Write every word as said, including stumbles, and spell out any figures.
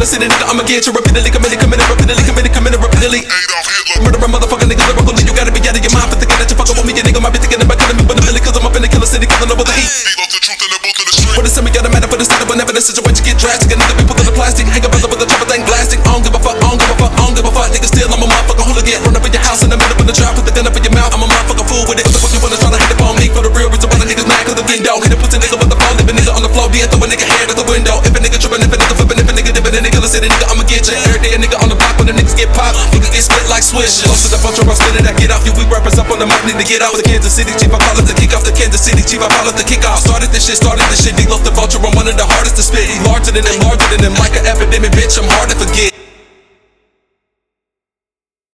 killer city, nigga, I'ma get you repeatedly, committed, committed, repeatedly, committed, committed, repeatedly. Murder a motherfucker, nigga, lyrically, you gotta be out of your mind for thinking that you fuckin' with me, your nigga might be thinking about killing me, but really, cause I'm up in the killer city, killing over the heat. What is semi-automatic for the starter, whenever the situation get drastic, another people to the plastic, hang a brother with a chopper thing blasting. I don't give a fuck, I don't give a fuck, I don't give a fuck, nigga, still I'm a motherfucker hooligan. Run up in your house in the middle of the trap, put the gun up in your mouth, I'm a motherfucker fool with it. What the fuck you wanna try to hit up on me for the real reason why the niggas mad, cause I'm getting down. Hit a pussy nigga with the phone, leave a nigga on the floor, then throw a nigga head at the window. If a nigga trippin', if a nigga flippin', if a nigga dippin', in the killer city, nigga, I'ma get you. Every day a nigga on the block when the niggas get popped, niggas get split like swish. Close to the bunch of I'm spinning, I get off you, we rappers up on the mic, need to get out with the Kansas City chief, I call it the kick off, the Kansas City chief, I call it the kick off. Started this shit, started this shit, D-Lo the vulture, I'm one of the hardest to spit. He larger than him, larger than him, like an epidemic, bitch, I'm hard to forget.